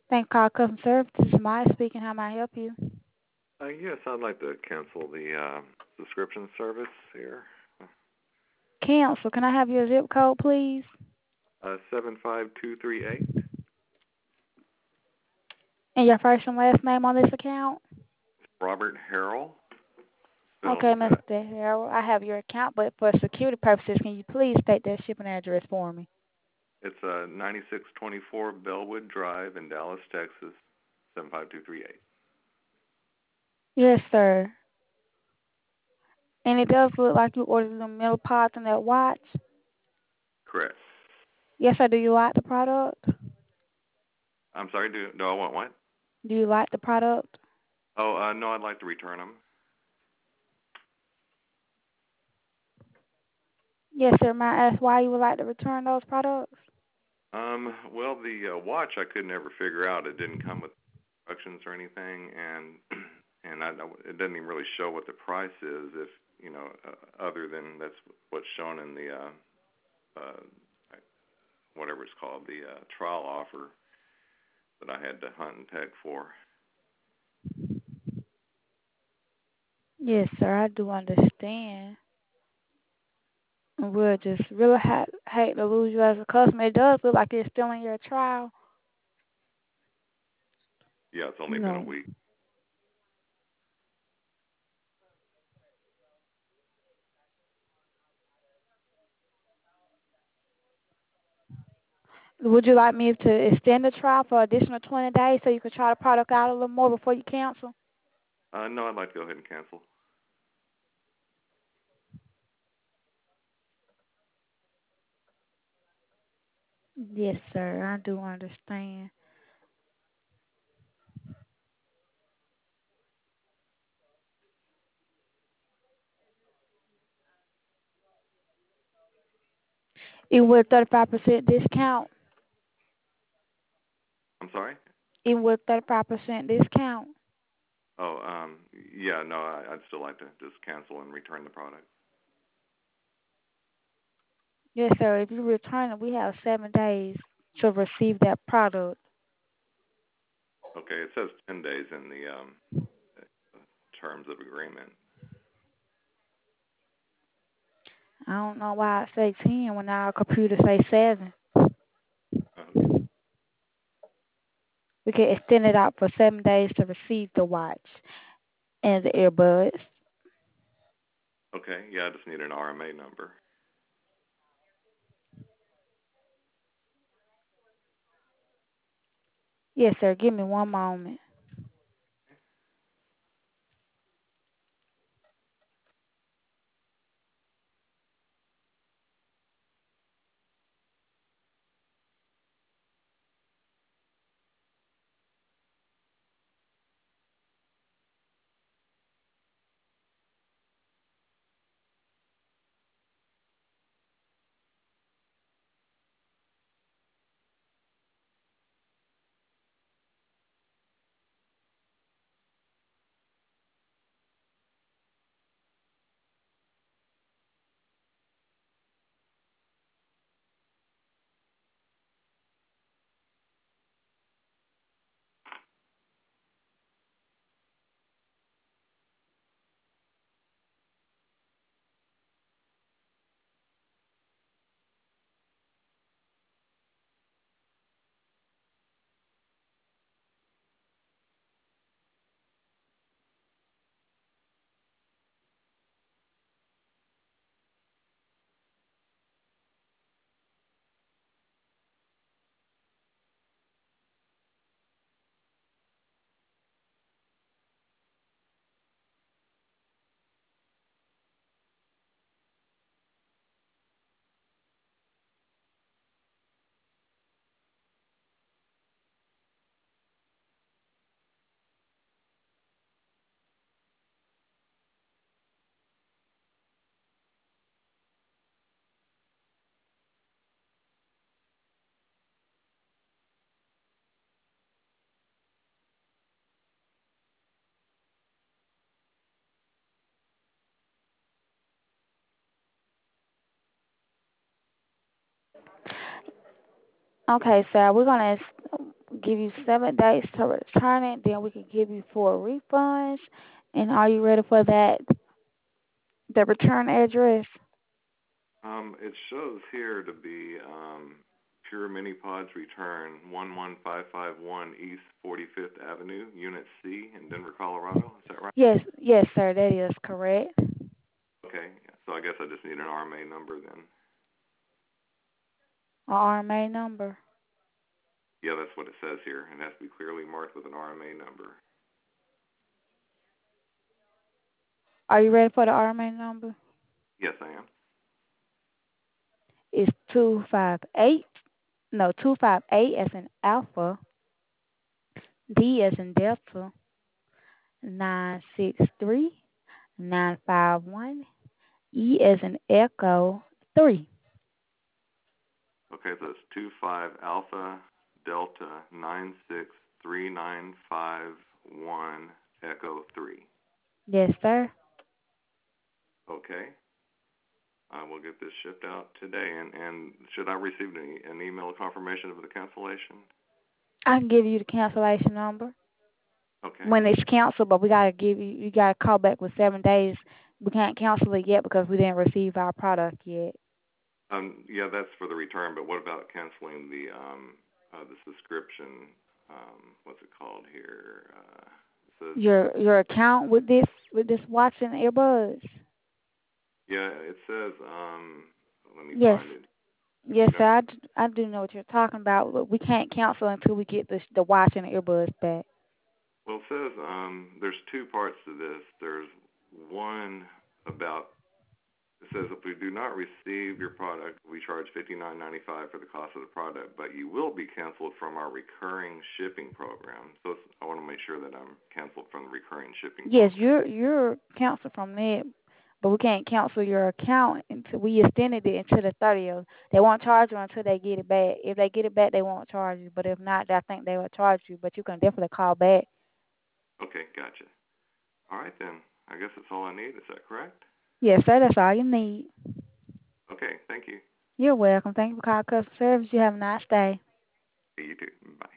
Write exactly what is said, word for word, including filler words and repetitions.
Thank God customer service. This is Maya speaking. How may I help you? Uh, yes, I'd like to cancel the uh, subscription service here. Cancel. Can I have your zip code, please? Uh, seven five two three eight. And your first and last name on this account? Robert Harrell. Okay, Spelled. Uh, mister Harold, I have your account, but for security purposes, can you please state that shipping address for me? it's uh, ninety-six twenty-four Bellwood Drive in Dallas, Texas. Seven five two three eight. Yes, sir. And it does look like you ordered the metal pods and that watch. Correct. Yes, sir. Do you like the product? I'm sorry. Do do I want what? Do you like the product? Oh, uh, no. I'd like to return them. Yes, sir. May I ask why you would like to return those products? Um, well, the uh, watch I could never figure out. It didn't come with instructions or anything, and and I, it doesn't even really show what the price is, if you know, uh, other than that's what's shown in the uh, uh, whatever it's called, the uh, trial offer that I had to hunt and peg for. Yes, sir. I do understand. We'll just really ha- hate to lose you as a customer. It does look like it's still in your trial. Yeah, it's only You been a know, week. would you like me to extend the trial for additional twenty days so you can try the product out a little more before you cancel? Uh, no, I'd like to go ahead and cancel. Yes, sir. I do understand. Even with thirty-five percent discount, I'm sorry. even with thirty-five percent discount. Oh, um, yeah, no, I, I'd still like to just cancel and return the product. Yes, sir. If you return it, we have seven days to receive that product. Okay, it says ten days in the um, terms of agreement. I don't know why it say ten when our computer say seven. Okay. We can extend it out for seven days to receive the watch and the earbuds. Okay, yeah, I just need an R M A number. Yes, sir. Give me one moment. Okay, sir. We're gonna give you seven days to return it. Then we can give you four refunds. And are you ready for that? The return address? Um, it shows here to be um, Pure Mini Pods Return, one one five five one East forty-fifth Avenue, Unit C in Denver, Colorado. Is that right? Yes, yes, sir. That is correct. Okay, so I guess I just need an R M A number then. A R M A number. Yeah, that's what it says here. It has to be clearly marked with an R M A number. Are you ready for the R M A number? Yes, I am. It's two five eight. No, two five eight as in alpha. D as in delta. Nine six three nine five one. E as in echo three. Okay, so it's two five Alpha Delta nine six three nine five one Echo three. Yes, sir. Okay. I will get this shipped out today. And, and should I receive an, an email confirmation of the cancellation? I can give you the cancellation number Okay. when it's canceled, but we gotta give you. You gotta call back with seven days. We can't cancel it yet because we didn't receive our product yet. Um, yeah, that's for the return. But what about canceling the um, uh, the subscription? Um, what's it called here? Uh, it says Your your account with this with this watch and earbuds. yeah, it says um, let me Yes, find it. yes, Okay. sir. I, d- I do know what you're talking about, but we can't cancel until we get the the watch and the earbuds back. Well, it says um, there's two parts to this. There's one about it says if we do not receive your product, we charge fifty-nine ninety-five for the cost of the product, but you will be canceled from our recurring shipping program. So it's, I want to make sure that I'm canceled from the recurring shipping Yes, program. you're you're canceled from that, but we can't cancel your account until we extended it until the thirtieth. They won't charge you until they get it back. If they get it back, they won't charge you. But if not, I think they will charge you. But you can definitely call back. Okay, gotcha. All right then. I guess that's all I need. Is that correct? Yes, sir. That's all you need. Okay, thank you. You're welcome. Thank you for calling customer service. You have a nice day. You too. Bye.